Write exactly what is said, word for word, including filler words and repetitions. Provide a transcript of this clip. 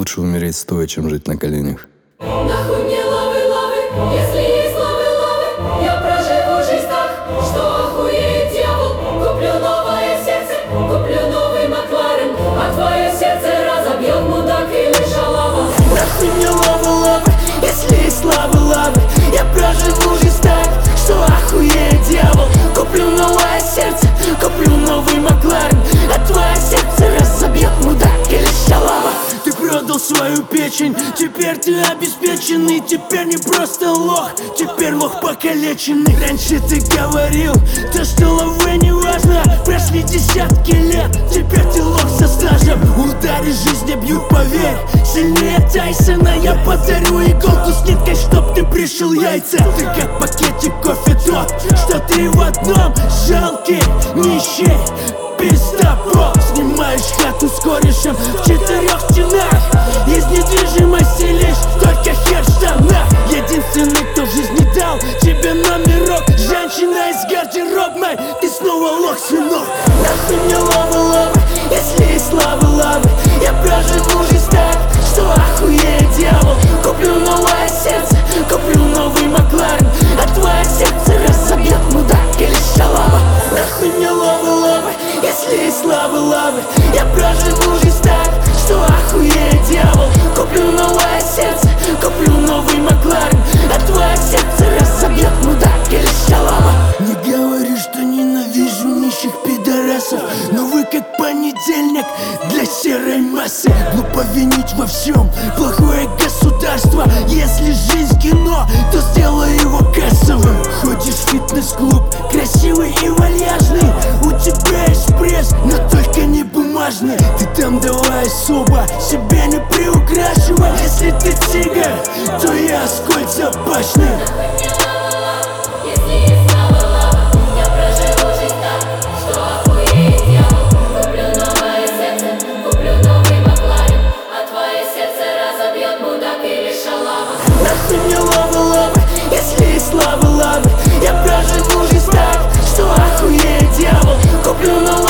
Лучше умереть стоя, чем жить на коленях. Нахуй мне лавы, лавы, если есть лавы, лавы. Я проживу жизнь так, что охуеет дьявол. Куплю новое сердце, куплю новый Макларен, а твое сердце разобьет мудак или шалава. Нахуй мне лавы, лавы, если есть лавы, лавы. Я проживу жизнь так, что охуеет дьявол. Куплю новое сердце, куплю новый Макларен, а твое сердце разобьет мудак или шалава. Ты продал свою печень, теперь ты обеспеченный. Теперь не просто лох, теперь лох покалеченный. Раньше ты говорил, то что лавы не важно. Прошли десятки лет, теперь ты лох со стажем. Удары жизни бьют, поверь, сильнее Тайсона. Я подарю иголку с ниткой, чтоб ты пришил яйца. Ты как пакетик кофе тот, что ты в одном. Жалкий, нищий, пиздобол. Снимаешь хату с корешем в четырех стенах. Из недвижимости лишь только хер в штанах. Единственный, кто в жизни дал тебе номерок. Женщина из гардеробной, ты снова лох, сынок. Нахуй мне лавы, лавы, если есть лавы, лавы. Я проживу жизнь так, что охуеет дьявол. Куплю новое сердце, куплю новый Макларен, а твое сердце разобьет мудак или шалава. Нахуй мне лавы, лавы, если есть лавы, лавы. Я проживу жизнь так, что охуеет дьявол. Куплю новое сердце, куплю новый Макларен, а твое сердце разобьет мудак или шалава. Не говори, что ненавижу нищих пидорасов, но вы как понедельник для серой массы. Глупо винить во всем плохое государство. Если жизнь кино, то сделай его кассовым. Ходишь в фитнес-клуб, красивый и вальяжный. У тебя есть пресс, но только не бумажный. Ты там давай особо, себя не приукрашивай. Если ты тигр, то я аскольд запашный. Нахуй мне лавы, лавы, если есть лавы, лавы. Я проживу жизнь так, что охуеет дьявол. Куплю новый